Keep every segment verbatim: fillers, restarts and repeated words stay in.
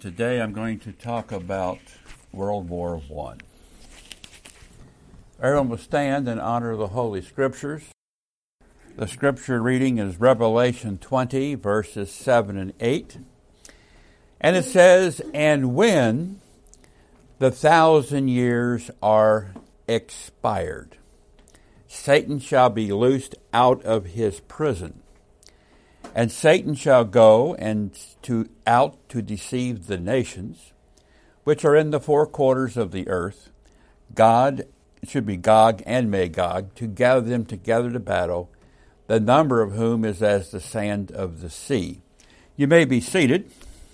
Today I'm going to talk about World War One. Everyone will stand in honor of the Holy Scriptures. The scripture reading is Revelation twenty, verses seven and eight. And it says, "And when the thousand years are expired, Satan shall be loosed out of his prison. And Satan shall go and to out to deceive the nations, which are in the four quarters of the earth, God, it should be Gog and Magog, to gather them together to battle, the number of whom is as the sand of the sea." You may be seated.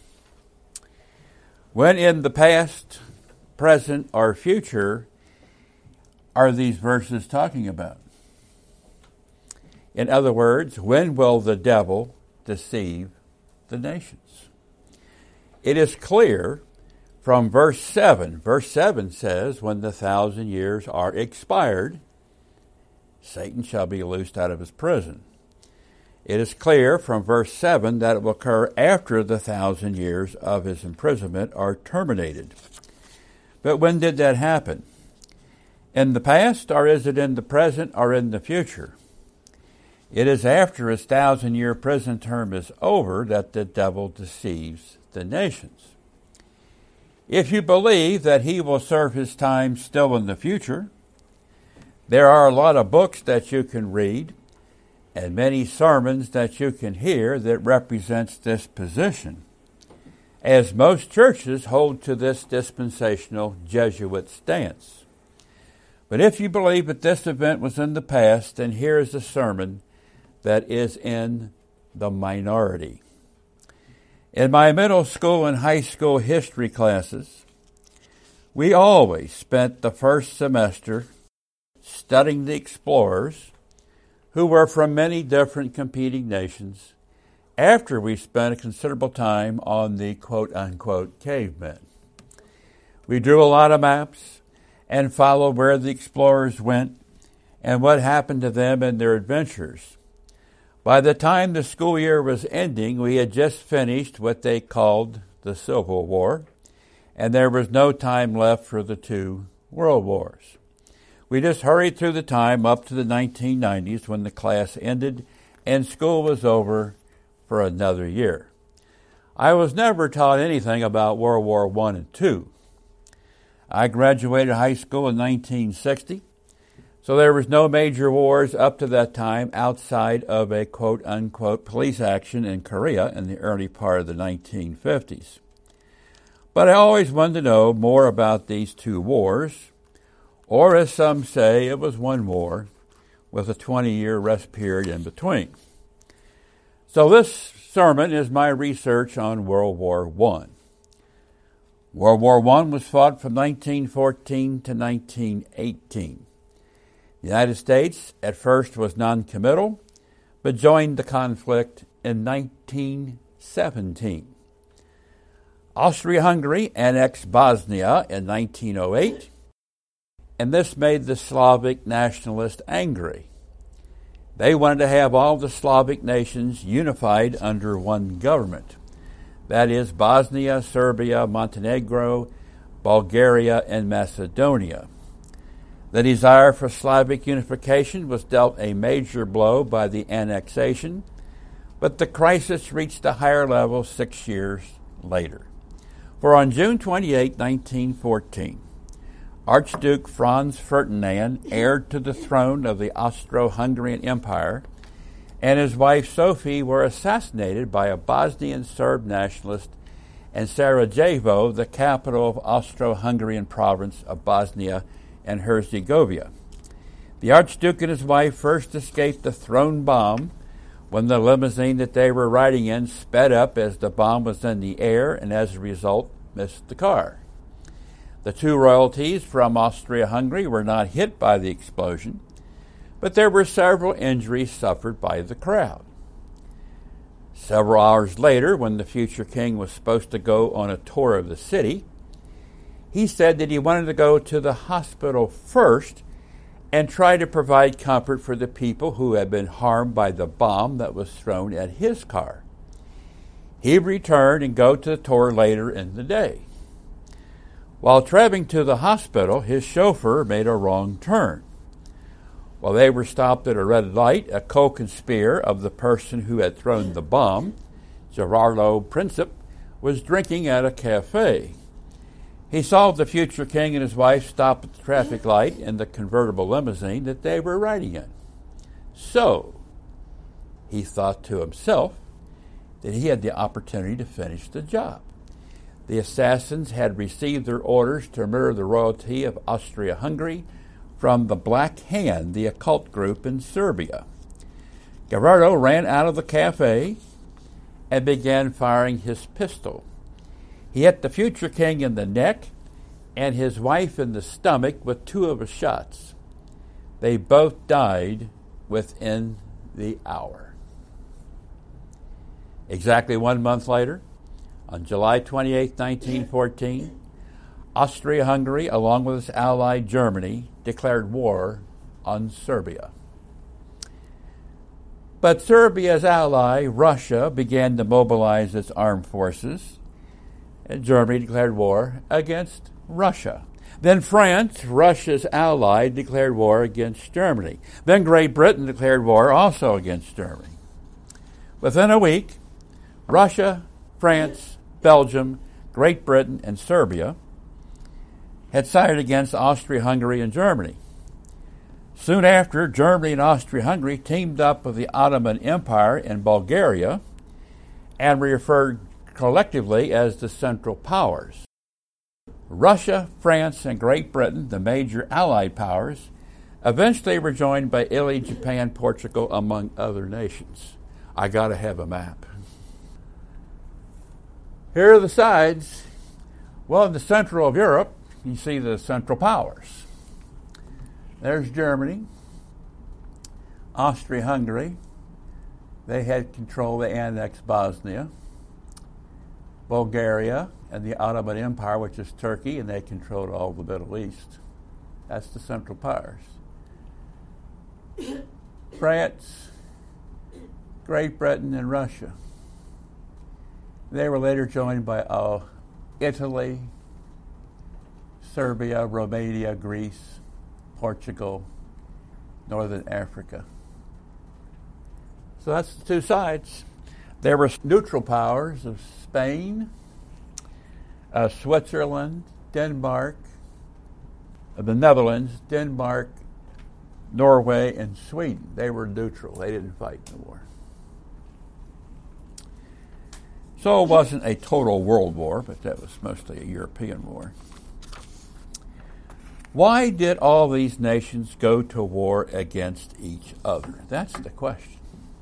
When in the past, present, or future are these verses talking about? In other words, when will the devil deceive the nations? It is clear from verse seven. Verse seven says, "When the thousand years are expired, Satan shall be loosed out of his prison." It is clear from verse seven that it will occur after the thousand years of his imprisonment are terminated. But when did that happen? In the past, or is it in the present, or in the future? It is after his thousand-year prison term is over that the devil deceives the nations. If you believe that he will serve his time still in the future, there are a lot of books that you can read and many sermons that you can hear that represents this position, as most churches hold to this dispensational Jesuit stance. But if you believe that this event was in the past, then here is a sermon that is in the minority. In my middle school and high school history classes, we always spent the first semester studying the explorers who were from many different competing nations, after we spent a considerable time on the quote-unquote cavemen. We drew a lot of maps and followed where the explorers went and what happened to them in their adventures. By the time the school year was ending, we had just finished what they called the Civil War, and there was no time left for the two world wars. We just hurried through the time up to the nineteen nineties when the class ended and school was over for another year. I was never taught anything about World War One and Two. I graduated high school in nineteen sixty. So there was no major wars up to that time outside of a quote-unquote police action in Korea in the early part of the nineteen fifties. But I always wanted to know more about these two wars, or as some say, it was one war with a twenty-year rest period in between. So this sermon is my research on World War One. World War One was fought from nineteen fourteen to nineteen eighteen. The United States at first was non-committal, but joined the conflict in nineteen seventeen. Austria-Hungary annexed Bosnia in nineteen oh eight, and this made the Slavic nationalists angry. They wanted to have all the Slavic nations unified under one government. That is, Bosnia, Serbia, Montenegro, Bulgaria, and Macedonia. The desire for Slavic unification was dealt a major blow by the annexation, but the crisis reached a higher level six years later. For on June twenty-eighth, nineteen fourteen, Archduke Franz Ferdinand, heir to the throne of the Austro-Hungarian Empire, and his wife Sophie were assassinated by a Bosnian Serb nationalist in Sarajevo, the capital of Austro-Hungarian province of Bosnia and Herzegovina. The Archduke and his wife first escaped the thrown bomb when the limousine that they were riding in sped up as the bomb was in the air and as a result missed the car. The two royalties from Austria-Hungary were not hit by the explosion, but there were several injuries suffered by the crowd. Several hours later, when the future king was supposed to go on a tour of the city, he said that he wanted to go to the hospital first and try to provide comfort for the people who had been harmed by the bomb that was thrown at his car. He would return and go to the tour later in the day. While traveling to the hospital, his chauffeur made a wrong turn. While they were stopped at a red light, a co-conspirator of the person who had thrown the bomb, Gerardo Principe, was drinking at a cafe. He saw the future king and his wife stop at the traffic light in the convertible limousine that they were riding in. So, he thought to himself that he had the opportunity to finish the job. The assassins had received their orders to murder the royalty of Austria-Hungary from the Black Hand, the occult group in Serbia. Gerardo ran out of the cafe and began firing his pistol. He hit the future king in the neck and his wife in the stomach with two of his shots. They both died within the hour. Exactly one month later, on July twenty-eighth, nineteen fourteen, Austria-Hungary, along with its ally Germany, declared war on Serbia. But Serbia's ally, Russia, began to mobilize its armed forces, and Germany declared war against Russia. Then France, Russia's ally, declared war against Germany. Then Great Britain declared war also against Germany. Within a week, Russia, France, Belgium, Great Britain, and Serbia had sided against Austria-Hungary and Germany. Soon after, Germany and Austria-Hungary teamed up with the Ottoman Empire in Bulgaria and were referred collectively as the Central Powers. Russia, France, and Great Britain, the major Allied powers, eventually were joined by Italy, Japan, Portugal, among other nations. I got to have a map. Here are the sides. Well, in the center of Europe, you see the Central Powers. There's Germany, Austria-Hungary. They had control, they annexed Bosnia. Bulgaria and the Ottoman Empire, which is Turkey, and they controlled all the Middle East. That's the Central Powers. France, Great Britain, and Russia. They were later joined by uh, Italy, Serbia, Romania, Greece, Portugal, Northern Africa. So that's the two sides. There were neutral powers of Spain, uh, Switzerland, Denmark, uh, the Netherlands, Denmark, Norway, and Sweden. They were neutral. They didn't fight the war. So it wasn't a total world war, but that was mostly a European war. Why did all these nations go to war against each other? That's the question.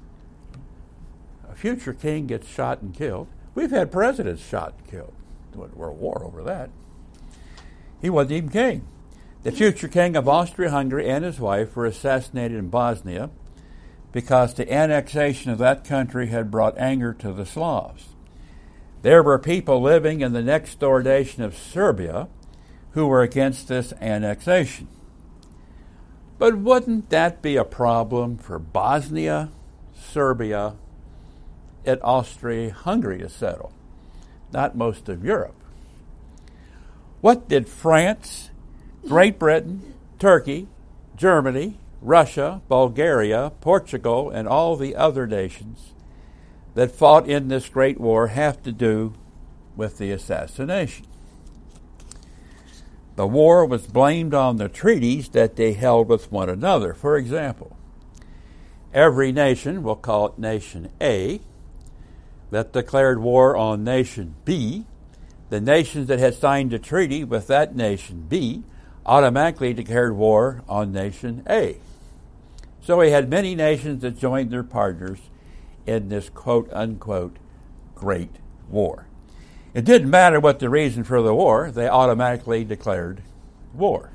A future king gets shot and killed. We've had presidents shot and killed. There was a war over that. He wasn't even king. The future king of Austria-Hungary and his wife were assassinated in Bosnia because the annexation of that country had brought anger to the Slavs. There were people living in the next door nation of Serbia who were against this annexation. But wouldn't that be a problem for Bosnia, Serbia, and Austria-Hungary to settle? Not most of Europe. What did France, Great Britain, Turkey, Germany, Russia, Bulgaria, Portugal, and all the other nations that fought in this great war have to do with the assassination? The war was blamed on the treaties that they held with one another. For example, every nation, we'll call it Nation A, that declared war on Nation B, the nations that had signed a treaty with that Nation B automatically declared war on Nation A. So we had many nations that joined their partners in this quote-unquote Great War. It didn't matter what the reason for the war, they automatically declared war.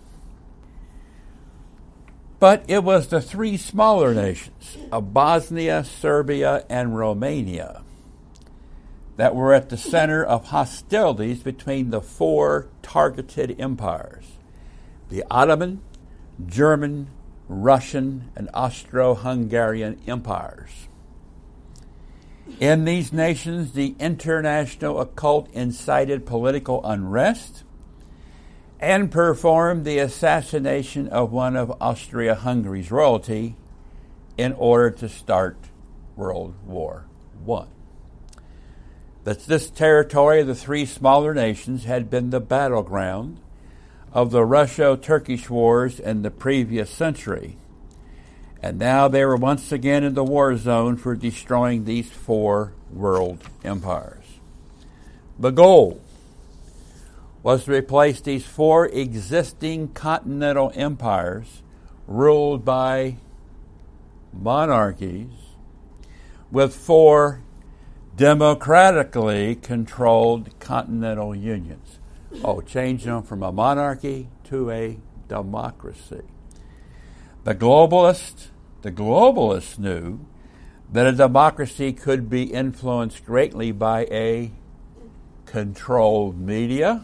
But it was the three smaller nations of Bosnia, Serbia, and Romania that were at the center of hostilities between the four targeted empires: the Ottoman, German, Russian, and Austro-Hungarian empires. In these nations, the international occult incited political unrest and performed the assassination of one of Austria-Hungary's royalty in order to start World War One. That this territory of the three smaller nations had been the battleground of the Russo-Turkish wars in the previous century. And now they were once again in the war zone for destroying these four world empires. The goal was to replace these four existing continental empires ruled by monarchies with four democratically controlled continental unions. Oh, change them from a monarchy to a democracy. The globalists, the globalists knew that a democracy could be influenced greatly by a controlled media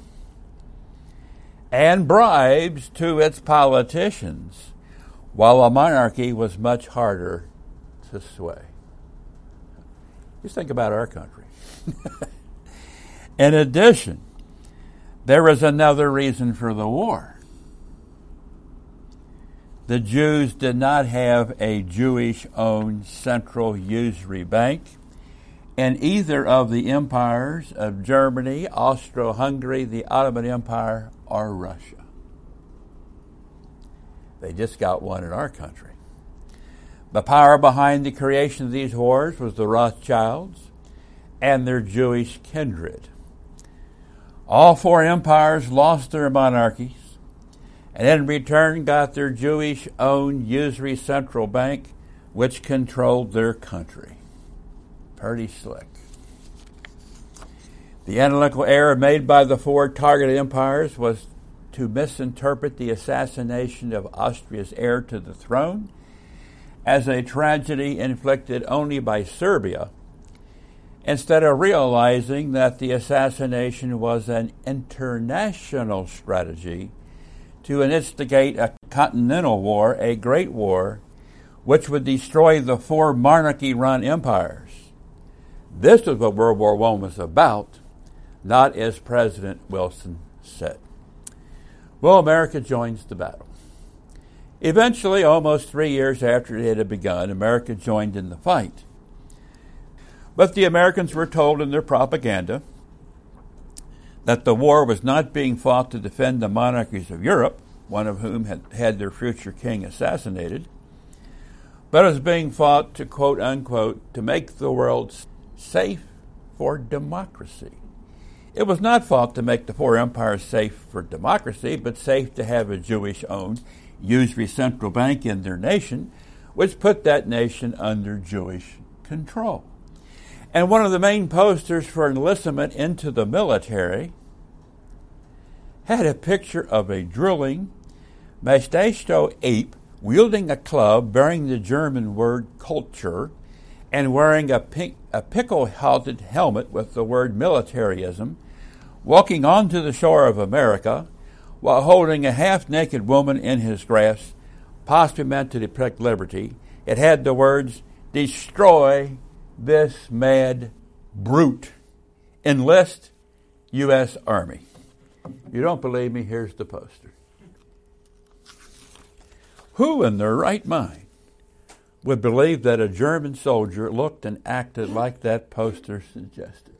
and bribes to its politicians, while a monarchy was much harder to sway. Just think about our country. In addition, there was another reason for the war. The Jews did not have a Jewish-owned central usury bank in either of the empires of Germany, Austro-Hungary, the Ottoman Empire, or Russia. They just got one in our country. The power behind the creation of these wars was the Rothschilds and their Jewish kindred. All four empires lost their monarchies and in return got their Jewish-owned usury central bank, which controlled their country. Pretty slick. The analytical error made by the four targeted empires was to misinterpret the assassination of Austria's heir to the throne as a tragedy inflicted only by Serbia, instead of realizing that the assassination was an international strategy to instigate a continental war, a great war, which would destroy the four monarchy-run empires. This is what World War One was about, not as President Wilson said. Well, America joins the battle. Eventually, almost three years after it had begun, America joined in the fight. But the Americans were told in their propaganda that the war was not being fought to defend the monarchies of Europe, one of whom had had their future king assassinated, but it was being fought to, quote unquote, to make the world safe for democracy. It was not fought to make the four empires safe for democracy, but safe to have a Jewish-owned usury central bank in their nation, which put that nation under Jewish control. And one of the main posters for enlistment into the military had a picture of a drooling, mustached ape wielding a club bearing the German word culture and wearing a, pink, a pickle-halted helmet with the word militarism, walking onto the shore of America while holding a half-naked woman in his grasp, possibly meant to depict liberty. It had the words, "Destroy this mad brute. Enlist U S Army." You don't believe me? Here's the poster. Who in their right mind would believe that a German soldier looked and acted like that poster suggested?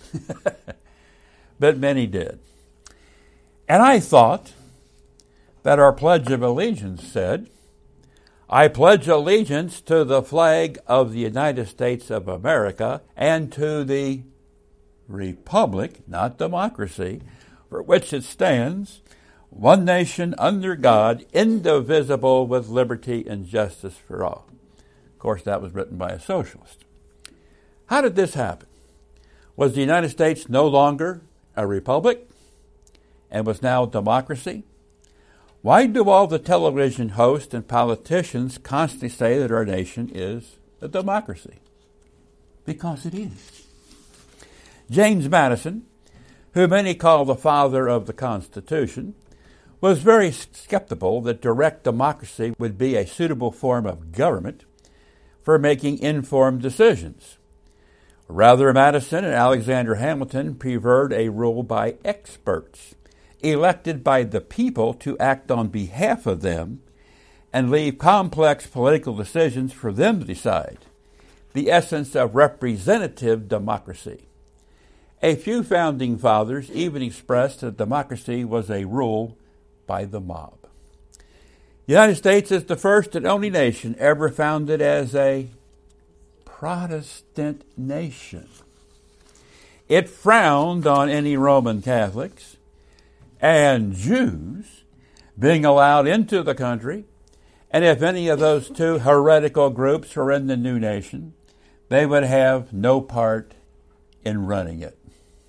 But many did. And I thought that our Pledge of Allegiance said, "I pledge allegiance to the flag of the United States of America and to the republic," not democracy, "for which it stands, one nation under God, indivisible, with liberty and justice for all." Of course, that was written by a socialist. How did this happen? Was the United States no longer a republic and was now a democracy? Why do all the television hosts and politicians constantly say that our nation is a democracy? Because it is. James Madison, who many call the father of the Constitution, was very skeptical that direct democracy would be a suitable form of government for making informed decisions. Rather, Madison and Alexander Hamilton preferred a rule by experts, elected by the people to act on behalf of them and leave complex political decisions for them to decide, the essence of representative democracy. A few founding fathers even expressed that democracy was a rule by the mob. The United States is the first and only nation ever founded as a Protestant nation. It frowned on any Roman Catholics and Jews being allowed into the country, and if any of those two heretical groups were in the new nation, they would have no part in running it.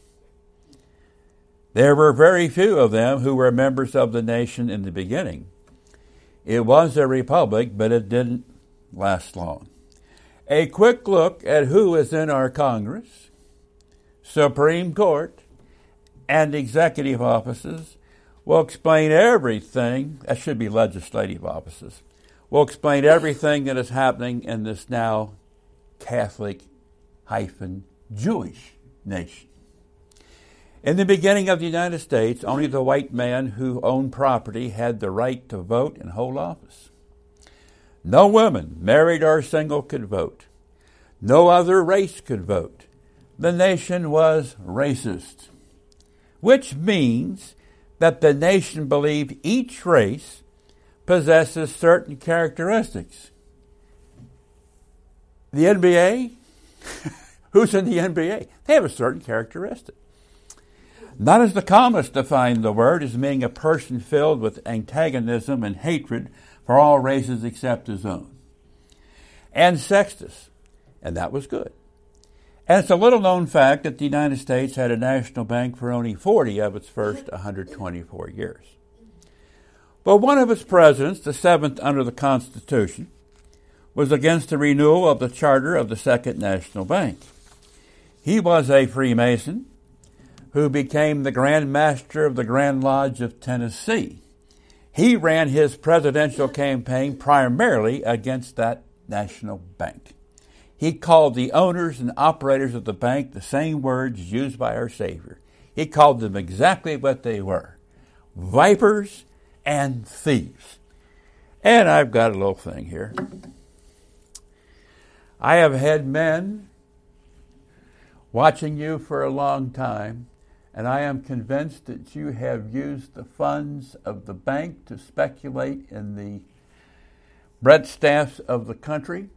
There were very few of them who were members of the nation in the beginning. It was a republic, but it didn't last long. A quick look at who is in our Congress, Supreme Court, and executive offices will explain everything. That should be legislative offices. Will explain everything that is happening in this now Catholic hyphen Jewish nation. In the beginning of the United States, only the white man who owned property had the right to vote and hold office. No woman, married or single, could vote. No other race could vote. The nation was racist, which means that the nation believed each race possesses certain characteristics. The N B A? Who's in the N B A? They have a certain characteristic. Not as the communists defined the word as being a person filled with antagonism and hatred for all races except his own. And sexist, and that was good. And it's a little-known fact that the United States had a national bank for only forty of its first one hundred twenty-four years. But one of its presidents, the seventh under the Constitution, was against the renewal of the charter of the Second National Bank. He was a Freemason who became the Grand Master of the Grand Lodge of Tennessee. He ran his presidential campaign primarily against that national bank. He called the owners and operators of the bank the same words used by our Savior. He called them exactly what they were: vipers and thieves. And I've got a little thing here. I have had men watching you for a long time, and I am convinced that you have used the funds of the bank to speculate in the breadstaffs of the country.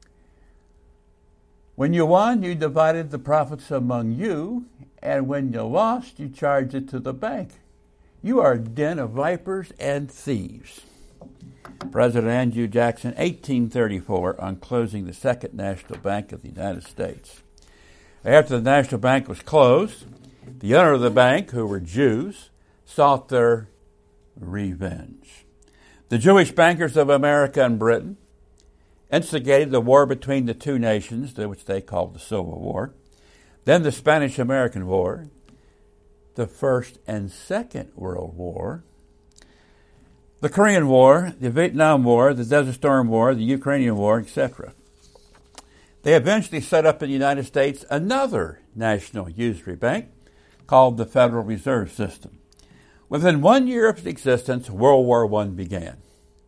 When you won, you divided the profits among you, and when you lost, you charged it to the bank. You are a den of vipers and thieves. President Andrew Jackson, eighteen thirty-four, on closing the Second National Bank of the United States. After the National Bank was closed, the owner of the bank, who were Jews, sought their revenge. The Jewish bankers of America and Britain instigated the war between the two nations, which they called the Civil War, then the Spanish-American War, the First and Second World War, the Korean War, the Vietnam War, the Desert Storm War, the Ukrainian War, et cetera. They eventually set up in the United States another national usury bank called the Federal Reserve System. Within one year of its existence, World War One began.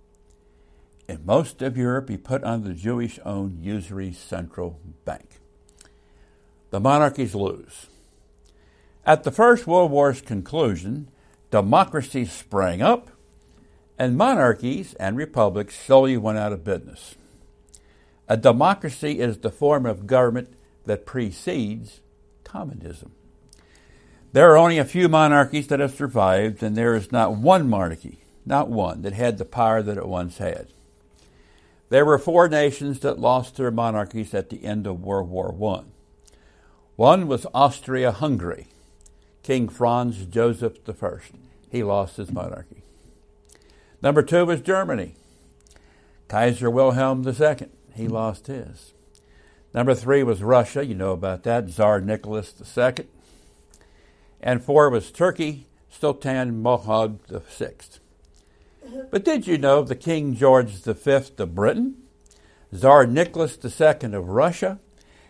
In most of Europe, he put under the Jewish-owned usury central bank. The monarchies lose. At the First World War's conclusion, democracy sprang up, and monarchies and republics slowly went out of business. A democracy is the form of government that precedes communism. There are only a few monarchies that have survived, and there is not one monarchy, not one, that had the power that it once had. There were four nations that lost their monarchies at the end of World War One. One was Austria-Hungary. King Franz Joseph the First. He lost his monarchy. Number two was Germany. Kaiser Wilhelm the Second. He lost his. Number three was Russia. You know about that. Tsar Nicholas the Second. And four was Turkey. Sultan Mahmud the Sixth. But did you know the King George the Fifth of Britain, Tsar Nicholas the Second of Russia,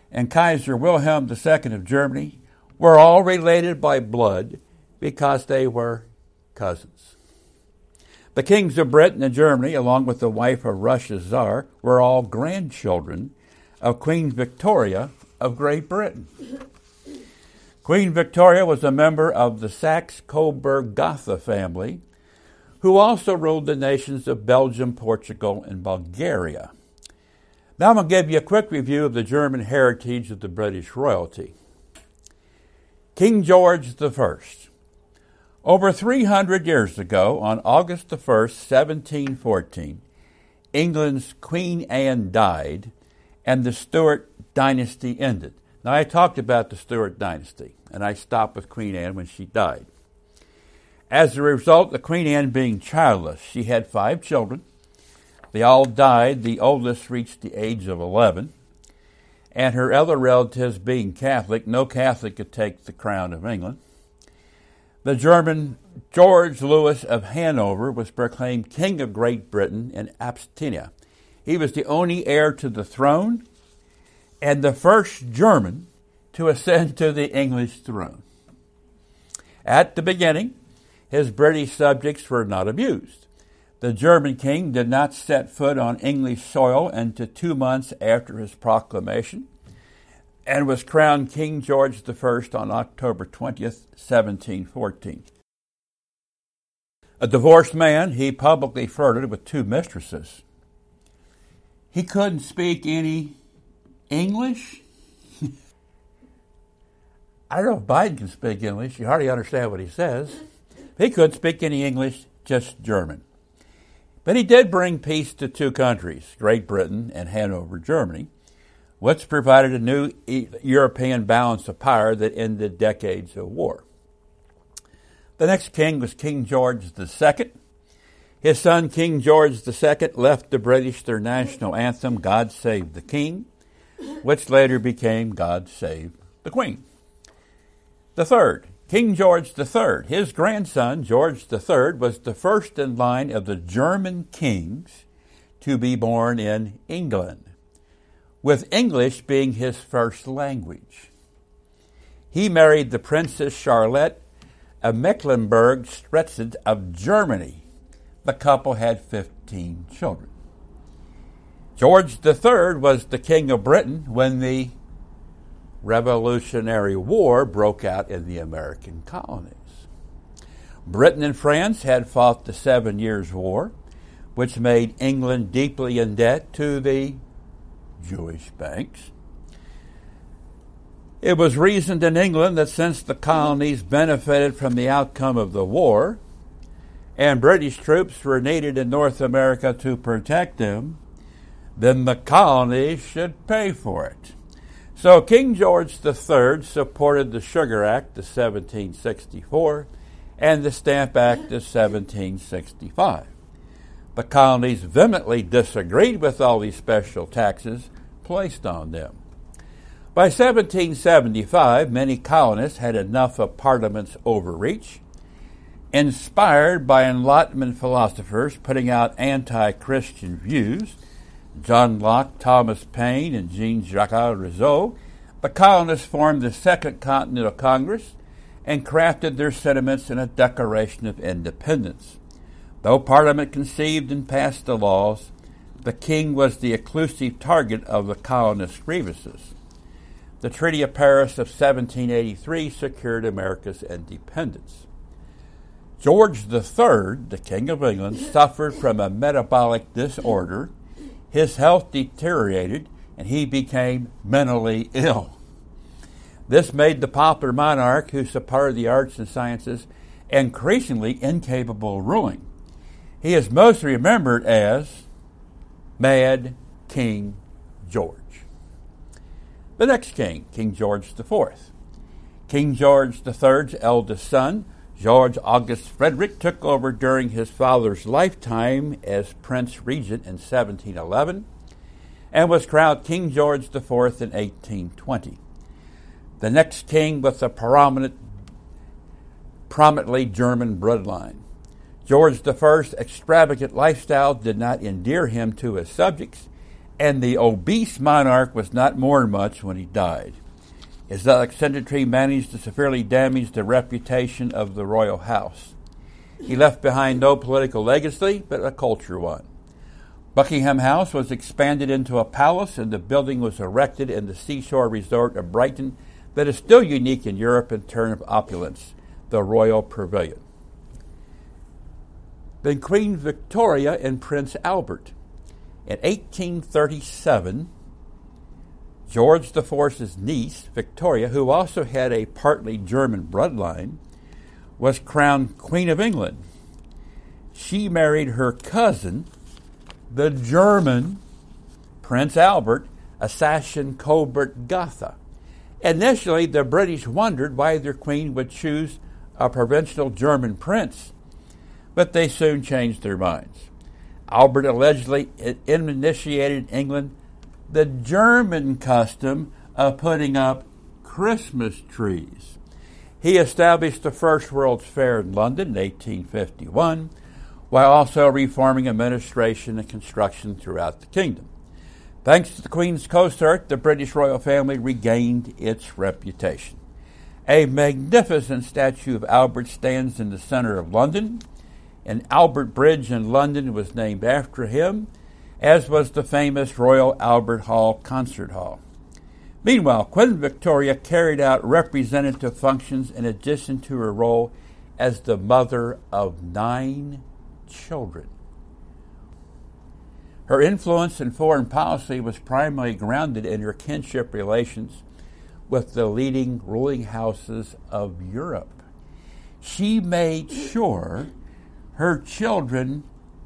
and Kaiser Wilhelm the Second of Germany were all related by blood because they were cousins. The kings of Britain and Germany, along with the wife of Russia's Tsar, were all grandchildren of Queen Victoria of Great Britain. Queen Victoria was a member of the Saxe-Coburg-Gotha family, who also ruled the nations of Belgium, Portugal, and Bulgaria. Now I'm going to give you a quick review of the German heritage of the British royalty. King George the First. Over three hundred years ago, on August the first, seventeen fourteen, England's Queen Anne died, and the Stuart dynasty ended. Now, I talked about the Stuart dynasty, and I stopped with Queen Anne when she died. As a result of Queen Anne being childless, she had five children. They all died. The oldest reached the age of eleven. And her other relatives being Catholic, no Catholic could take the crown of England. The German George Louis of Hanover was proclaimed King of Great Britain in absentia. He was the only heir to the throne and the first German to ascend to the English throne. At the beginning, his British subjects were not abused. The German king did not set foot on English soil until two months after his proclamation, and was crowned King George the First on October twentieth, seventeen fourteen. A divorced man, he publicly flirted with two mistresses. He couldn't speak any English? I don't know if Biden can speak English. You hardly understand what he says. He couldn't speak any English, just German. But he did bring peace to two countries, Great Britain and Hanover, Germany, which provided a new European balance of power that ended decades of war. The next king was King George the Second. His son, King George the Second, left the British their national anthem, God Save the King, which later became God Save the Queen. The third, King George the Third. His grandson, George the Third, was the first in line of the German kings to be born in England, with English being his first language. He married the Princess Charlotte of Mecklenburg-Strelitz of Germany. The couple had fifteen children. George the Third was the King of Britain when the Revolutionary War broke out in the American colonies. Britain and France had fought the Seven Years' War, which made England deeply in debt to the Jewish banks. It was reasoned in England that since the colonies benefited from the outcome of the war, and British troops were needed in North America to protect them, then the colonies should pay for it. So King George the Third supported the Sugar Act of seventeen sixty-four and the Stamp Act of seventeen sixty-five. The colonies vehemently disagreed with all these special taxes placed on them. By seventeen seventy-five, many colonists had enough of Parliament's overreach. Inspired by Enlightenment philosophers putting out anti-Christian views, John Locke, Thomas Paine, and Jean-Jacques Rousseau, the colonists formed the Second Continental Congress and crafted their sentiments in a Declaration of Independence. Though Parliament conceived and passed the laws, the king was the exclusive target of the colonists' grievances. The Treaty of Paris of seventeen eighty-three secured America's independence. George the Third, the King of England, suffered from a metabolic disorder. His health deteriorated, and he became mentally ill. This made the popular monarch, who supported the arts and sciences, increasingly incapable of ruling. He is most remembered as Mad King George. The next king, King George the Fourth. King George the Third's eldest son, George August Frederick, took over during his father's lifetime as Prince Regent in seventeen eleven and was crowned King George the Fourth in eighteen twenty. The next king with a prominent, prominently German bloodline. George the First's extravagant lifestyle did not endear him to his subjects, and the obese monarch was not mourned much when he died. His eccentricity managed to severely damage the reputation of the royal house. He left behind no political legacy, but a cultural one. Buckingham House was expanded into a palace, and the building was erected in the seashore resort of Brighton that is still unique in Europe in terms of opulence, the Royal Pavilion. Then Queen Victoria and Prince Albert. In eighteen thirty-seven, George the Fourth's niece, Victoria, who also had a partly German bloodline, was crowned Queen of England. She married her cousin, the German Prince Albert, a Saxon-Coburg Gotha. Initially, the British wondered why their queen would choose a provincial German prince, but they soon changed their minds. Albert allegedly initiated in England the German custom of putting up Christmas trees. He established the first World's Fair in London in eighteen fifty-one, while also reforming administration and construction throughout the kingdom. Thanks to the Queen's consort, the British royal family regained its reputation. A magnificent statue of Albert stands in the center of London, and Albert Bridge in London was named after him, as was the famous Royal Albert Hall Concert Hall. Meanwhile, Queen Victoria carried out representative functions in addition to her role as the mother of nine children. Her influence in foreign policy was primarily grounded in her kinship relations with the leading ruling houses of Europe. She made sure her children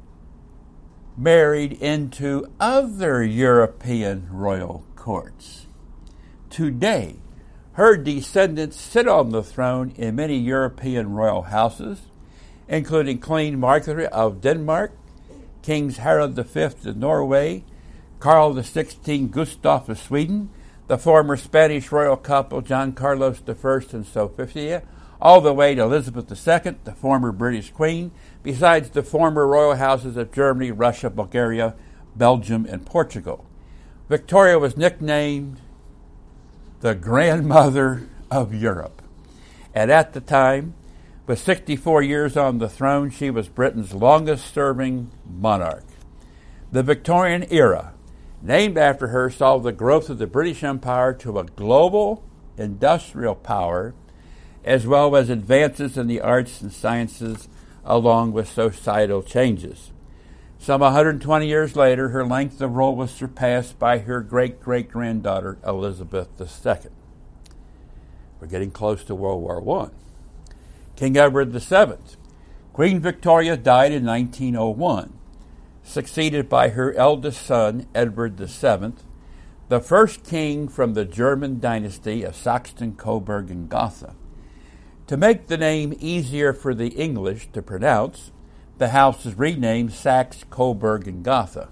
married into other European royal courts. Today, her descendants sit on the throne in many European royal houses, including Queen Margaret of Denmark, Kings Harald the Fifth of Norway, Carl the Sixteenth Gustav of Sweden, the former Spanish royal couple John Carlos the First and Sophia, all the way to Elizabeth the Second, the former British Queen, besides the former royal houses of Germany, Russia, Bulgaria, Belgium, and Portugal. Victoria was nicknamed the grandmother of Europe. And at the time, with sixty-four years on the throne, she was Britain's longest-serving monarch. The Victorian era, named after her, saw the growth of the British Empire to a global industrial power, as well as advances in the arts and sciences, along with societal changes. Some one hundred twenty years later, her length of rule was surpassed by her great-great-granddaughter, Elizabeth the Second. We're getting close to World War One. King Edward the Seventh. Queen Victoria died in nineteen oh one, succeeded by her eldest son, Edward the Seventh, the first king from the German dynasty of Saxon-Coburg and Gotha. To make the name easier for the English to pronounce, the house is renamed Saxe-Coburg and Gotha.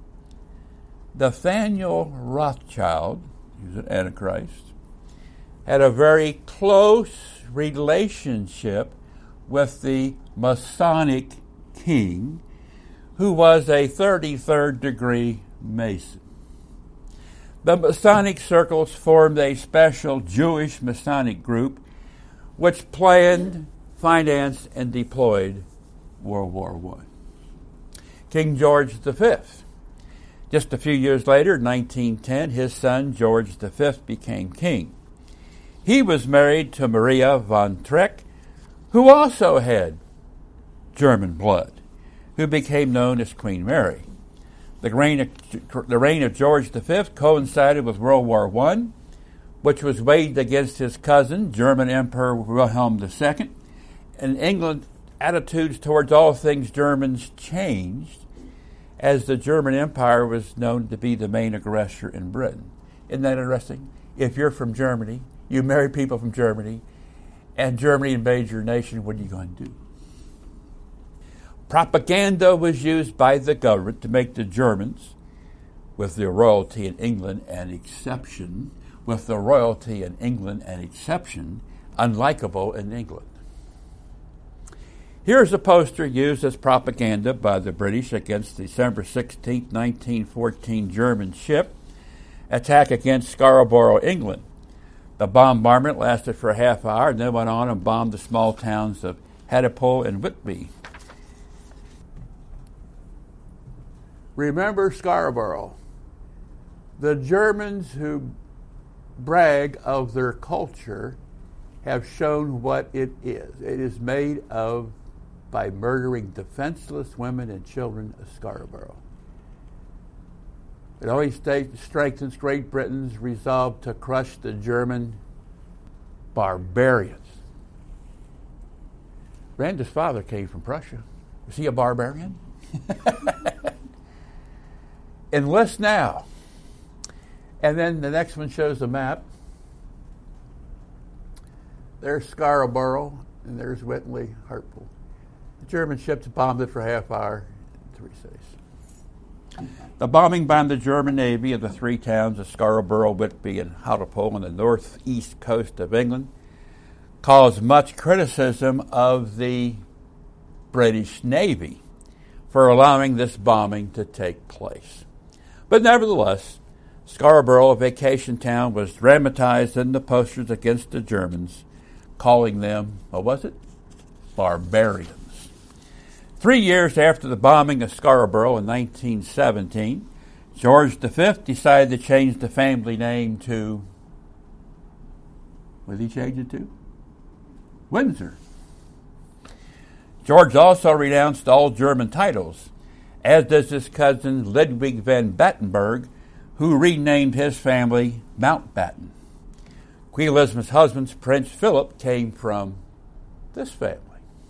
Nathaniel Rothschild, who's an Antichrist, had a very close relationship with the Masonic king, who was a thirty-third degree Mason. The Masonic circles formed a special Jewish Masonic group which planned, financed, and deployed World War One. King George the Fifth. Just a few years later, in nineteen ten, his son George the Fifth became king. He was married to Maria von Trapp, who also had German blood, who became known as Queen Mary. The reign of, the reign of George the Fifth coincided with World War One, which was waged against his cousin, German Emperor Wilhelm the Second, and England's attitudes towards all things Germans changed, as the German Empire was known to be the main aggressor in Britain. Isn't that interesting? If you're from Germany, you marry people from Germany, and Germany invades your nation, what are you going to do? Propaganda was used by the government to make the Germans, with their royalty in England an exception, with the royalty in England an exception, unlikable in England. Here's a poster used as propaganda by the British against the December sixteenth, nineteen fourteen German ship attack against Scarborough, England. The bombardment lasted for a half hour and then went on and bombed the small towns of Hartlepool and Whitby. Remember Scarborough. The Germans who brag of their culture have shown what it is. It is made of by murdering defenseless women and children of Scarborough. It only strengthens Great Britain's resolve to crush the German barbarians. Randa's father came from Prussia. Was he a barbarian? Enlist now. And then the next one shows a map. There's Scarborough, and there's Whitley, Hartlepool. The German ships bombed it for a half hour in three cities. The bombing by the German Navy of the three towns of Scarborough, Whitby, and Hartlepool on the northeast coast of England caused much criticism of the British Navy for allowing this bombing to take place. But nevertheless, Scarborough, a vacation town, was dramatized in the posters against the Germans, calling them, what was it? Barbarians. Three years after the bombing of Scarborough in nineteen seventeen, George the Fifth decided to change the family name to, what did he change it to? Windsor. George also renounced all German titles, as does his cousin Ludwig van Battenberg, who renamed his family Mountbatten. Queen Elizabeth's husband, Prince Philip, came from this family,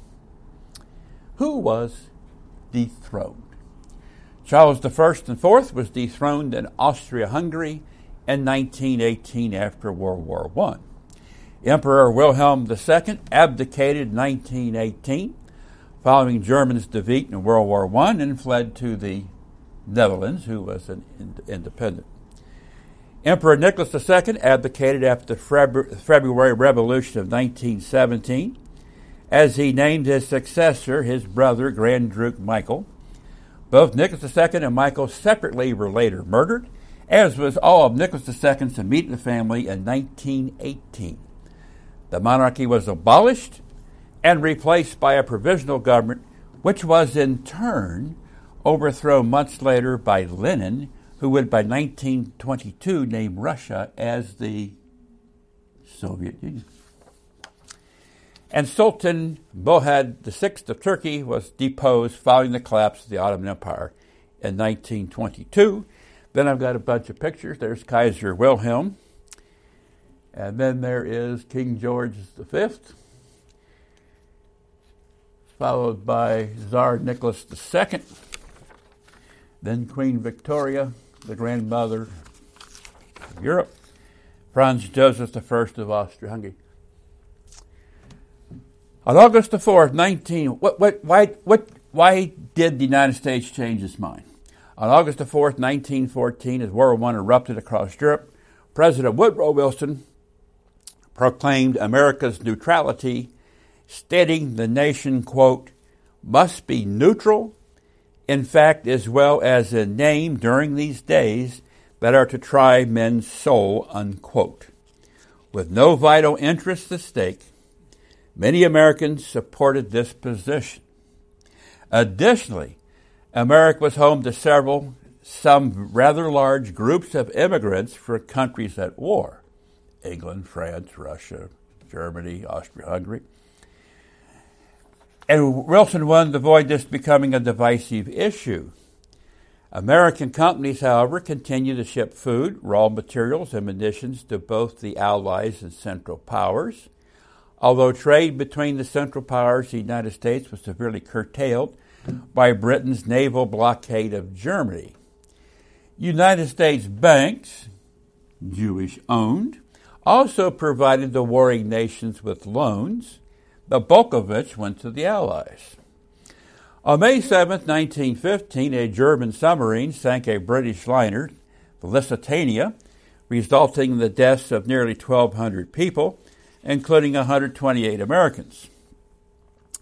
who was dethroned. Charles the First and Fourth was dethroned in Austria-Hungary in nineteen eighteen after World War One. Emperor Wilhelm the Second abdicated in nineteen eighteen following Germany's defeat in World War One and fled to the Netherlands, who was an ind- independent. Emperor Nicholas the Second abdicated after the February, February Revolution of nineteen seventeen, as he named his successor, his brother, Grand Duke Michael. Both Nicholas the Second and Michael separately were later murdered, as was all of Nicholas the Second's immediate family in nineteen eighteen. The monarchy was abolished and replaced by a provisional government, which was in turn overthrown months later by Lenin, who would by nineteen twenty-two name Russia as the Soviet Union. And Sultan Bohad the Sixth of Turkey was deposed following the collapse of the Ottoman Empire in nineteen twenty-two. Then I've got a bunch of pictures. There's Kaiser Wilhelm. And then there is King George the Fifth, followed by Tsar Nicholas the Second, then Queen Victoria, the grandmother of Europe, Franz Joseph the First of Austria-Hungary. On August the fourth, nineteen, what, what, why, what, why did the United States change its mind? On August the fourth, nineteen fourteen, as World War One erupted across Europe, President Woodrow Wilson proclaimed America's neutrality, stating the nation, quote, must be neutral, in fact, as well as in name during these days that are to try men's soul, unquote. With no vital interests at stake, many Americans supported this position. Additionally, America was home to several, some rather large groups of immigrants from countries at war: England, France, Russia, Germany, Austria-Hungary. And Wilson wanted to avoid this becoming a divisive issue. American companies, however, continued to ship food, raw materials, and munitions to both the Allies and Central Powers. Although trade between the Central Powers and the United States was severely curtailed by Britain's naval blockade of Germany. United States banks, Jewish-owned, also provided the warring nations with loans, the bulk of which went to the Allies. On May seventh, nineteen fifteen, a German submarine sank a British liner, the Lusitania, resulting in the deaths of nearly twelve hundred people, including one hundred twenty-eight Americans.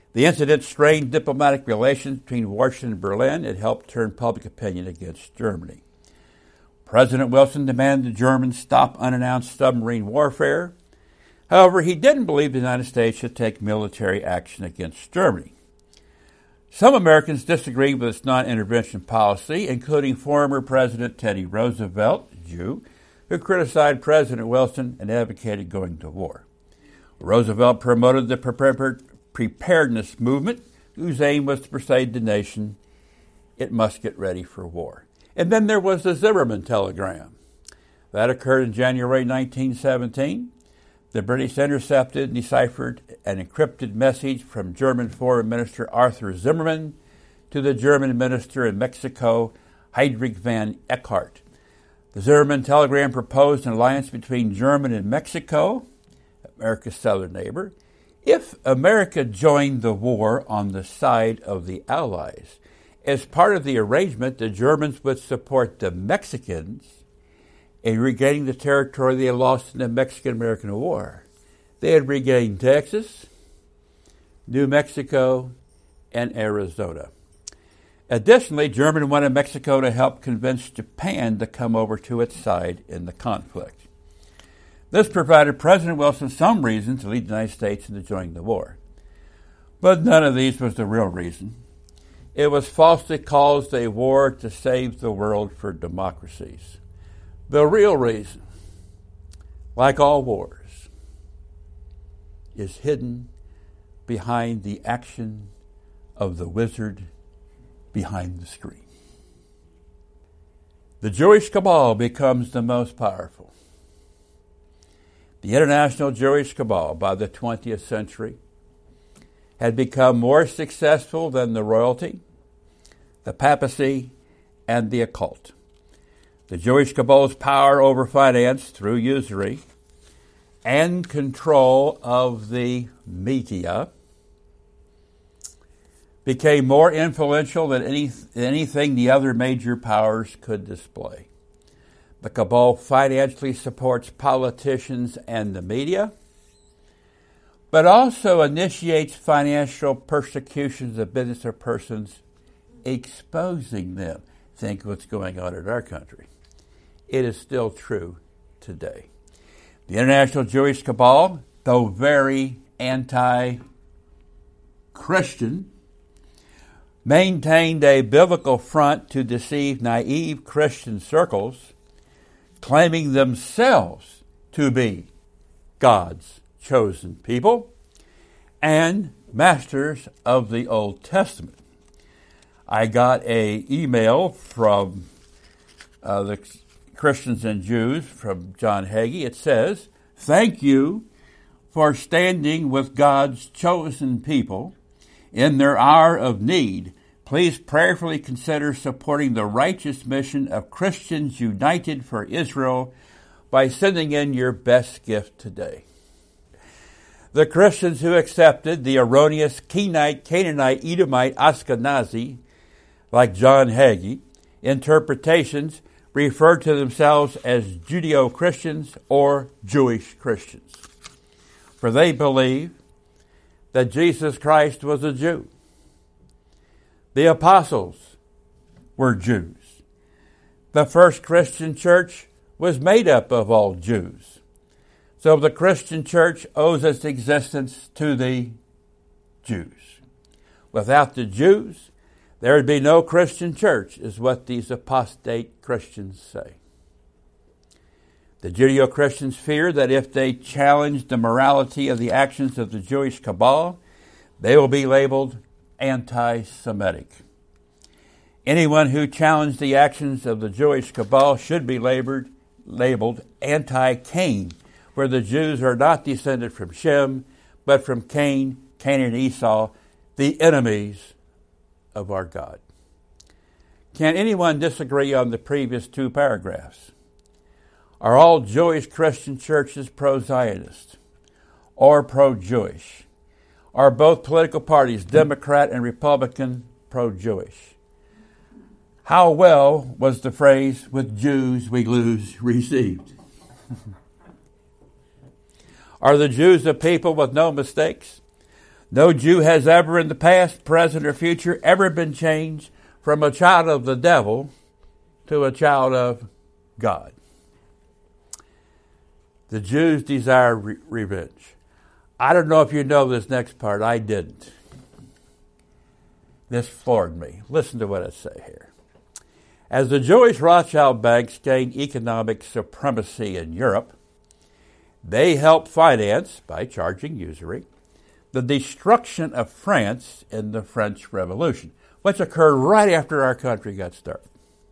The incident strained diplomatic relations between Washington and Berlin. It helped turn public opinion against Germany. President Wilson demanded the Germans stop unannounced submarine warfare. However, he didn't believe the United States should take military action against Germany. Some Americans disagreed with its non-intervention policy, including former President Teddy Roosevelt, a Jew, who criticized President Wilson and advocated going to war. Roosevelt promoted the prepared preparedness movement, whose aim was to persuade the nation it must get ready for war. And then there was the Zimmerman telegram. That occurred in January nineteen seventeen. The British intercepted, deciphered, an encrypted message from German Foreign Minister Arthur Zimmerman to the German minister in Mexico, Heydrich von Eckart. The Zimmerman telegram proposed an alliance between Germany and Mexico, America's southern neighbor, if America joined the war on the side of the Allies. As part of the arrangement, the Germans would support the Mexicans in regaining the territory they lost in the Mexican-American War. They had regained Texas, New Mexico, and Arizona. Additionally, Germany wanted Mexico to help convince Japan to come over to its side in the conflict. This provided President Wilson some reason to lead the United States into joining the war. But none of these was the real reason. It was falsely called a war to save the world for democracies. The real reason, like all wars, is hidden behind the action of the wizard behind the screen. The Jewish cabal becomes the most powerful. The international Jewish cabal, by the twentieth century, had become more successful than the royalty, the papacy, and the occult. The Jewish cabal's power over finance through usury and control of the media became more influential than any, anything the other major powers could display. The cabal financially supports politicians and the media, but also initiates financial persecutions of business or persons, exposing them. Think what's going on in our country. It is still true today. The international Jewish cabal, though very anti-Christian, maintained a biblical front to deceive naive Christian circles, claiming themselves to be God's chosen people and masters of the Old Testament. I got an email from uh, the Christians and Jews from John Hagee. It says, "Thank you for standing with God's chosen people in their hour of need. Please prayerfully consider supporting the righteous mission of Christians United for Israel by sending in your best gift today." The Christians who accepted the erroneous Kenite, Canaanite, Edomite, Ashkenazi, like John Hagee, interpretations refer to themselves as Judeo-Christians or Jewish Christians, for they believe that Jesus Christ was a Jew. The apostles were Jews. The first Christian church was made up of all Jews. So the Christian church owes its existence to the Jews. Without the Jews, there would be no Christian church, is what these apostate Christians say. The Judeo-Christians fear that if they challenge the morality of the actions of the Jewish cabal, they will be labeled anti-Semitic. Anyone who challenged the actions of the Jewish cabal should be labeled, labeled anti-Cain, where the Jews are not descended from Shem, but from Cain, Cain and Esau, the enemies of our God. Can anyone disagree on the previous two paragraphs? Are all Jewish Christian churches pro-Zionist or pro-Jewish? Are both political parties, Democrat and Republican, pro-Jewish? How well was the phrase, "with Jews we lose," received? Are the Jews a people with no mistakes? No Jew has ever in the past, present, or future ever been changed from a child of the devil to a child of God. The Jews desire re- revenge. I don't know if you know this next part. I didn't. This floored me. Listen to what I say here. As the Jewish Rothschild banks gained economic supremacy in Europe, they helped finance, by charging usury, the destruction of France in the French Revolution, which occurred right after our country got started.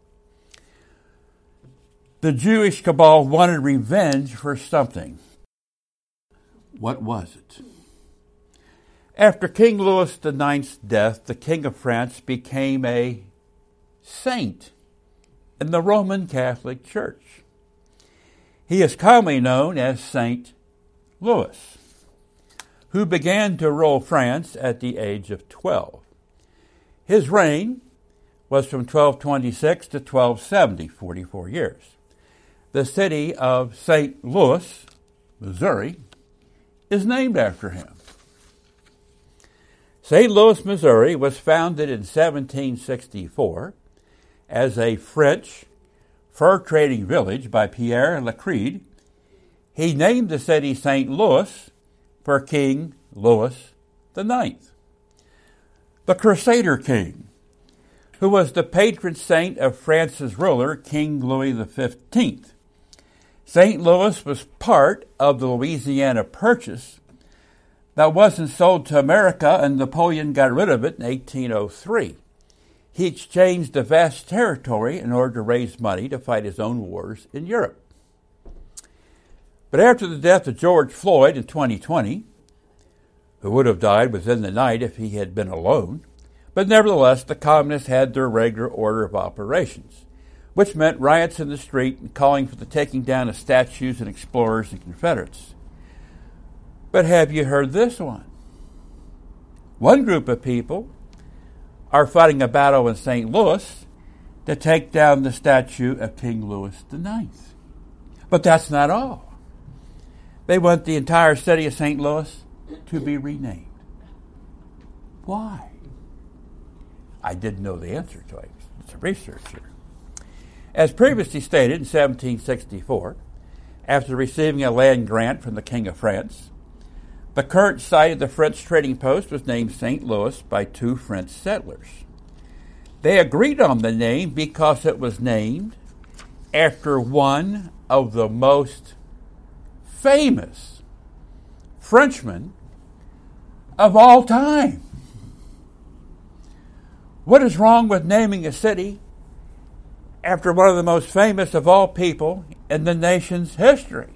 The Jewish cabal wanted revenge for something. What was it? After King Louis the Ninth's death, the King of France became a saint in the Roman Catholic Church. He is commonly known as Saint Louis, who began to rule France at the age of twelve. His reign was from twelve twenty-six to twelve seventy, forty-four years. The city of Saint Louis, Missouri, is named after him. Saint Louis, Missouri was founded in seventeen sixty-four as a French fur trading village by Pierre Lacrede. He named the city Saint Louis for King Louis the Ninth, the Crusader king, who was the patron saint of France's ruler, King Louis the Fifteenth. Saint Louis was part of the Louisiana Purchase that wasn't sold to America, and Napoleon got rid of it in eighteen oh three. He exchanged a vast territory in order to raise money to fight his own wars in Europe. But after the death of George Floyd in twenty twenty, who would have died within the night if he had been alone, but nevertheless the communists had their regular order of operations, which meant riots in the street and calling for the taking down of statues and explorers and Confederates. But have you heard this one? One group of people are fighting a battle in Saint Louis to take down the statue of King Louis the Ninth. But that's not all. They want the entire city of Saint Louis to be renamed. Why? I didn't know the answer to it. It's a research here. As previously stated in seventeen sixty-four, after receiving a land grant from the King of France, the current site of the French trading post was named Saint Louis by two French settlers. They agreed on the name because it was named after one of the most famous Frenchmen of all time. What is wrong with naming a city after one of the most famous of all people in the nation's history?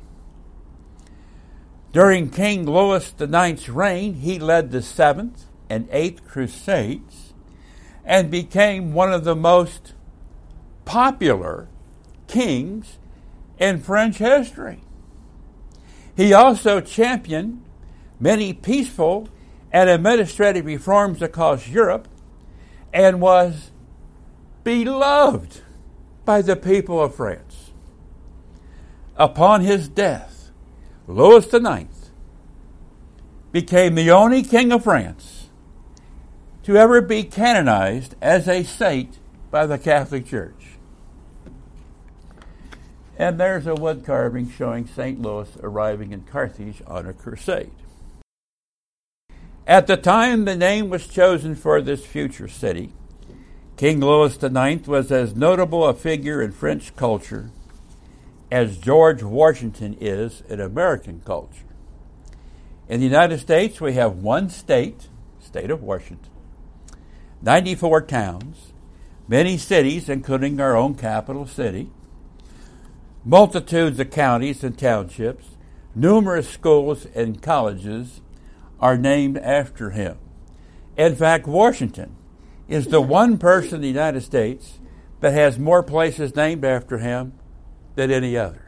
During King Louis the Ninth's reign, he led the Seventh and Eighth Crusades and became one of the most popular kings in French history. He also championed many peaceful and administrative reforms across Europe and was beloved by the people of France. Upon his death, Louis the Ninth became the only king of France to ever be canonized as a saint by the Catholic Church. And there's a wood carving showing Saint Louis arriving in Carthage on a crusade. At the time the name was chosen for this future city, King Louis the Ninth was as notable a figure in French culture as George Washington is in American culture. In the United States, we have one state, state of Washington, ninety-four towns, many cities, including our own capital city, multitudes of counties and townships, numerous schools and colleges are named after him. In fact, Washington is the one person in the United States that has more places named after him than any other.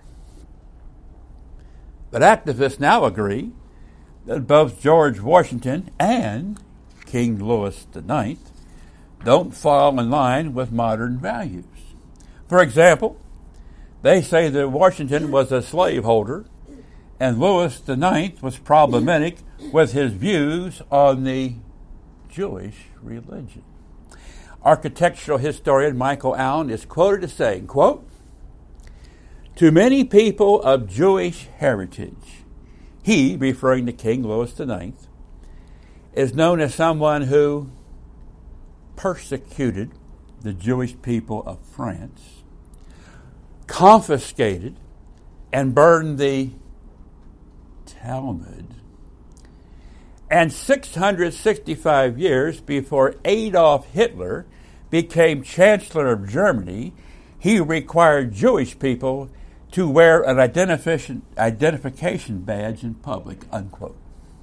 But activists now agree that both George Washington and King Louis the Ninth don't fall in line with modern values. For example, they say that Washington was a slaveholder and Louis the Ninth was problematic with his views on the Jewish religion. Architectural historian Michael Allen is quoted as saying, quote, "To many people of Jewish heritage, he," referring to King Louis the Ninth, "is known as someone who persecuted the Jewish people of France, confiscated and burned the Talmud, and six hundred sixty-five years before Adolf Hitler became Chancellor of Germany, he required Jewish people to wear an identification, identification badge in public," unquote.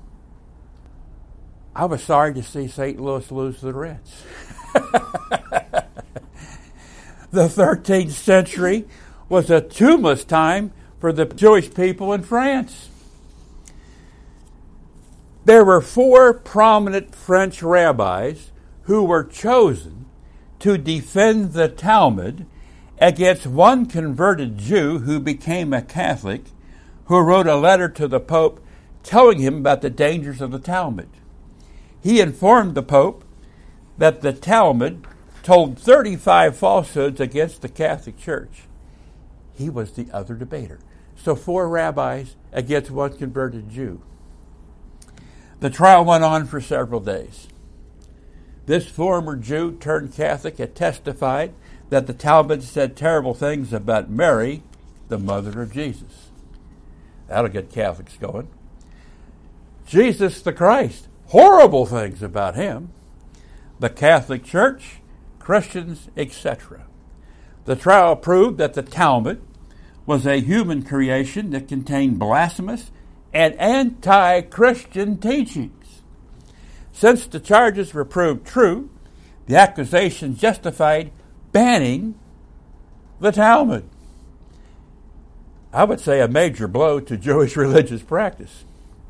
I was sorry to see Saint Louis lose to the Reds. The thirteenth century was a tumultuous time for the Jewish people in France. There were four prominent French rabbis who were chosen to defend the Talmud against one converted Jew who became a Catholic, who wrote a letter to the Pope telling him about the dangers of the Talmud. He informed the Pope that the Talmud told thirty-five falsehoods against the Catholic Church. He was the other debater. So four rabbis against one converted Jew. The trial went on for several days. This former Jew turned Catholic had testified that the Talmud said terrible things about Mary, the mother of Jesus. That'll get Catholics going. Jesus the Christ, horrible things about him. The Catholic Church, Christians, et cetera. The trial proved that the Talmud was a human creation that contained blasphemous and anti-Christian teachings. Since the charges were proved true, the accusations justified banning the Talmud. I would say a major blow to Jewish religious practice.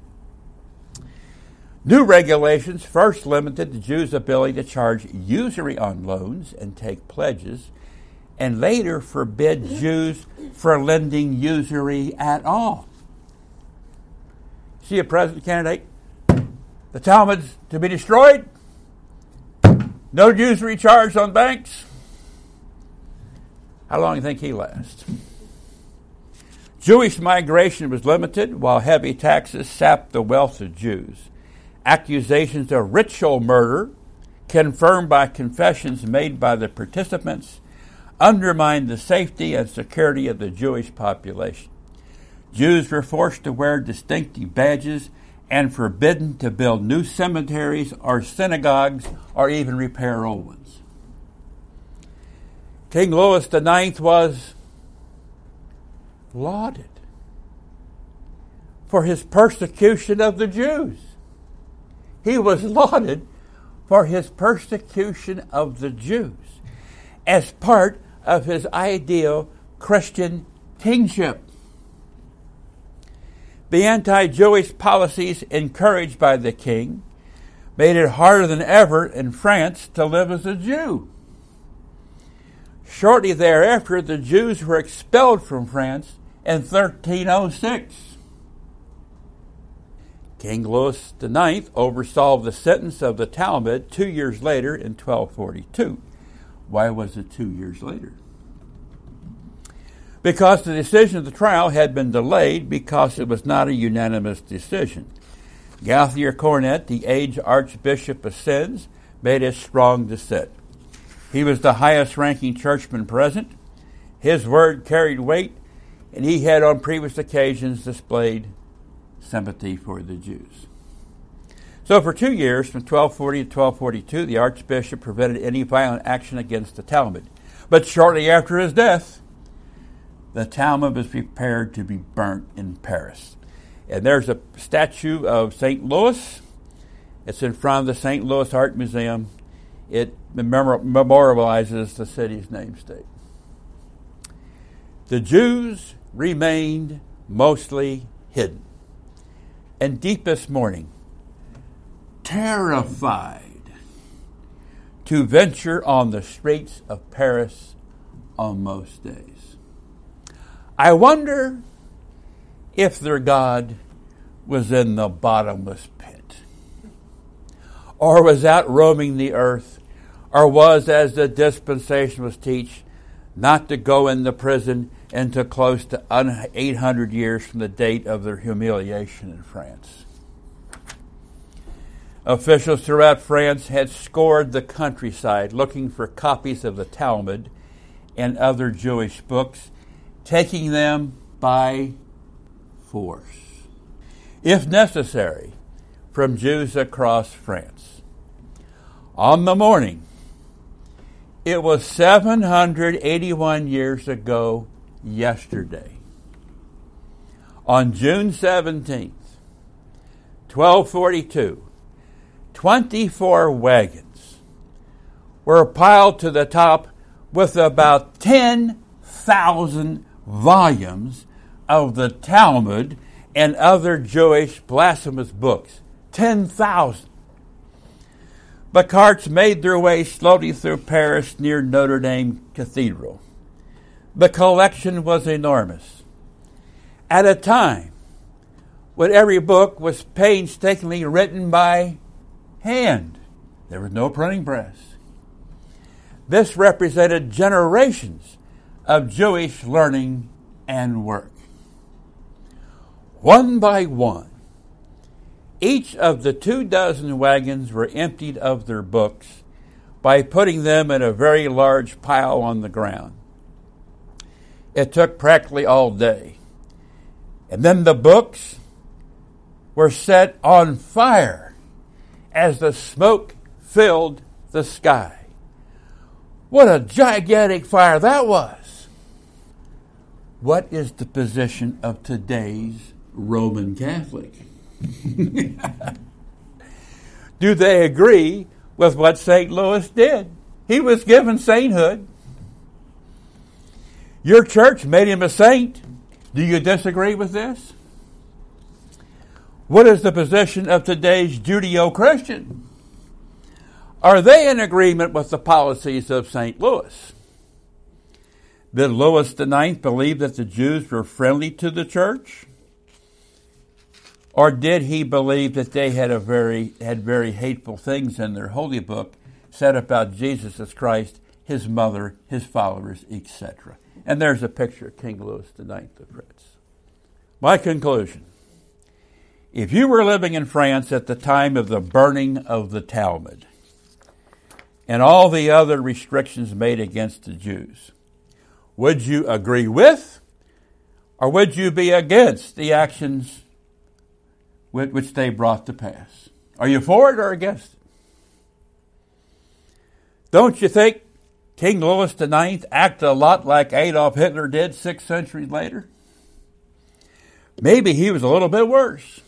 New regulations first limited the Jews' ability to charge usury on loans and take pledges, and later forbid Jews from lending usury at all. See a president candidate? The Talmud's to be destroyed? No usury charged on banks? How long do you think he lasts? Jewish migration was limited while heavy taxes sapped the wealth of Jews. Accusations of ritual murder, confirmed by confessions made by the participants, undermined the safety and security of the Jewish population. Jews were forced to wear distinctive badges and forbidden to build new cemeteries or synagogues or even repair old ones. King Louis the Ninth was lauded for his persecution of the Jews. He was lauded for his persecution of the Jews as part of his ideal Christian kingship. The anti-Jewish policies encouraged by the king made it harder than ever in France to live as a Jew. Shortly thereafter, the Jews were expelled from France in thirteen oh six. King Louis the Ninth oversaw the sentence of the Talmud two years later in twelve forty-two. Why was it two years later? Because the decision of the trial had been delayed because it was not a unanimous decision. Gauthier Cornet, the aged Archbishop of Sens, made a strong dissent. He was the highest-ranking churchman present. His word carried weight, and he had on previous occasions displayed sympathy for the Jews. So for two years, from twelve forty to twelve forty-two, the Archbishop prevented any violent action against the Talmud. But shortly after his death, the Talmud was prepared to be burnt in Paris. And there's a statue of Saint Louis. It's in front of the Saint Louis Art Museum. It memorializes the city's namesake. The Jews remained mostly hidden and deepest mourning, terrified to venture on the streets of Paris on most days. I wonder if their God was in the bottomless pit, or was out roaming the earth, or was, as the dispensationalists teach, not to go into prison until close to eight hundred years from the date of their humiliation in France. Officials throughout France had scoured the countryside looking for copies of the Talmud and other Jewish books, taking them by force, if necessary, from Jews across France. On the morning, it was seven hundred eighty-one years ago yesterday, on June seventeenth, twelve forty-two, twenty-four wagons were piled to the top with about ten thousand volumes of the Talmud and other Jewish blasphemous books. ten thousand. The carts made their way slowly through Paris near Notre Dame Cathedral. The collection was enormous. At a time when every book was painstakingly written by hand, there was no printing press. This represented generations of Jewish learning and work. One by one, each of the two dozen wagons were emptied of their books by putting them in a very large pile on the ground. It took practically all day. And then the books were set on fire as the smoke filled the sky. What a gigantic fire that was! What is the position of today's Roman Catholic? Do they agree with what Saint Louis did? He was given sainthood. Your church made him a saint. Do you disagree with this? What is the position of today's Judeo-Christian? Are they in agreement with the policies of Saint Louis? Did Louis the Ninth believe that the Jews were friendly to the church? Or did he believe that they had a very had very hateful things in their holy book said about Jesus as Christ, his mother, his followers, et cetera? And there's a picture of King Louis the Ninth of France. My conclusion: if you were living in France at the time of the burning of the Talmud and all the other restrictions made against the Jews, would you agree with or would you be against the actions which they brought to pass? Are you for it or against it? Don't you think King Louis the Ninth acted a lot like Adolf Hitler did six centuries later? Maybe he was a little bit worse.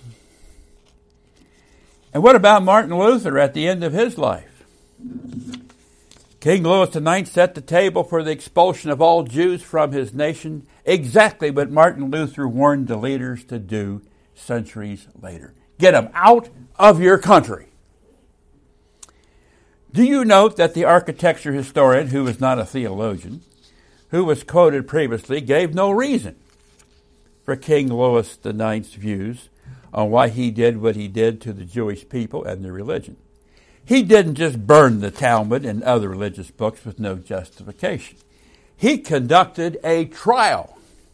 And what about Martin Luther at the end of his life? King Louis the Ninth set the table for the expulsion of all Jews from his nation, exactly what Martin Luther warned the leaders to do centuries later. Get them out of your country. Do you note that the architecture historian, who was not a theologian, who was quoted previously, gave no reason for King Louis the Ninth's views on why he did what he did to the Jewish people and their religion? He didn't just burn the Talmud and other religious books with no justification. He conducted a trial.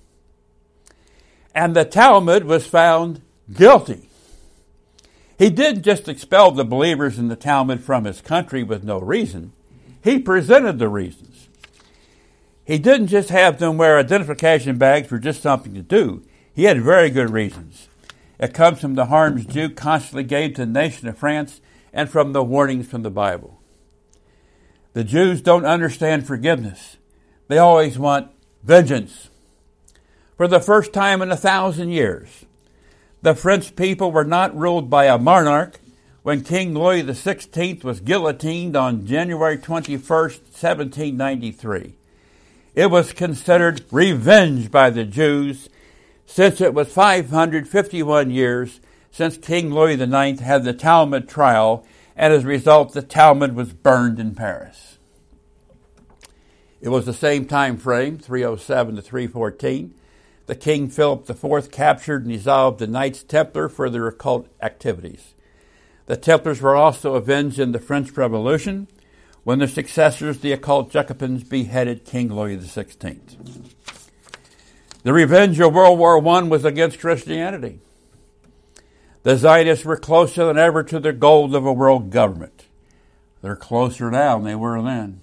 And the Talmud was found guilty. He didn't just expel the believers in the Talmud from his country with no reason. He presented the reasons. He didn't just have them wear identification bags for just something to do. He had very good reasons. It comes from the harms Jew constantly gave to the nation of France and from the warnings from the Bible. The Jews don't understand forgiveness. They always want vengeance. For the first time in a thousand years, the French people were not ruled by a monarch when King Louis the Sixteenth was guillotined on January twenty-first, seventeen ninety-three. It was considered revenge by the Jews, since it was five hundred fifty-one years since King Louis the Ninth had the Talmud trial, and as a result the Talmud was burned in Paris. It was the same time frame, three oh seven to three fourteen, the King Philip the Fourth captured and dissolved the Knights Templar for their occult activities. The Templars were also avenged in the French Revolution when their successors, the occult Jacobins, beheaded King Louis the Sixteenth. The revenge of World War One was against Christianity. The Zionists were closer than ever to their goal of a world government. They're closer now than they were then.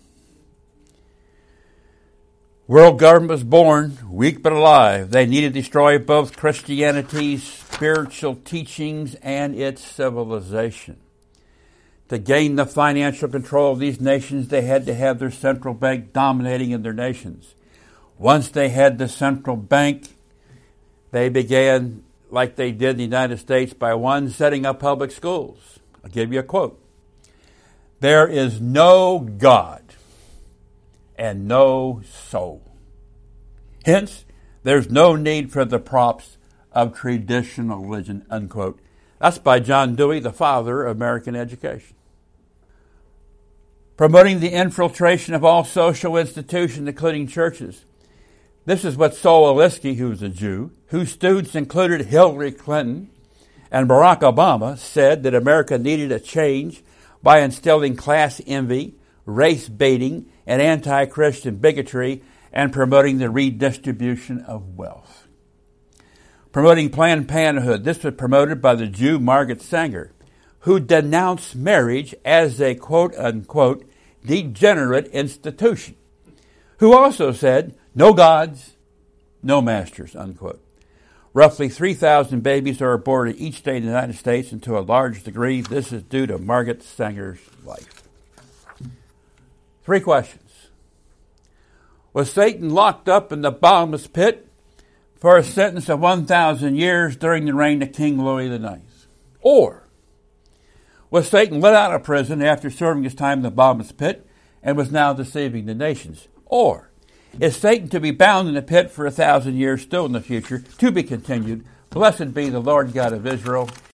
World government was born, weak but alive. They needed to destroy both Christianity's spiritual teachings and its civilization. To gain the financial control of these nations, they had to have their central bank dominating in their nations. Once they had the central bank, they began, like they did in the United States, by one, setting up public schools. I'll give you a quote. There is no God and no soul. Hence, there's no need for the props of traditional religion, unquote. That's by John Dewey, the father of American education. Promoting the infiltration of all social institutions, including churches. This is what Saul Alinsky, who was a Jew, whose students included Hillary Clinton and Barack Obama, said that America needed a change by instilling class envy, race baiting, and anti-Christian bigotry, and promoting the redistribution of wealth. Promoting Planned Parenthood. This was promoted by the Jew Margaret Sanger, who denounced marriage as a quote-unquote degenerate institution, who also said, no gods, no masters, unquote. Roughly three thousand babies are aborted each day in the United States, and to a large degree, this is due to Margaret Sanger's life. Three questions. Was Satan locked up in the bottomless pit for a sentence of one thousand years during the reign of King Louis the Ninth? Or was Satan let out of prison after serving his time in the bottomless pit and was now deceiving the nations? Or is Satan to be bound in the pit for a thousand years still in the future, to be continued? Blessed be the Lord God of Israel.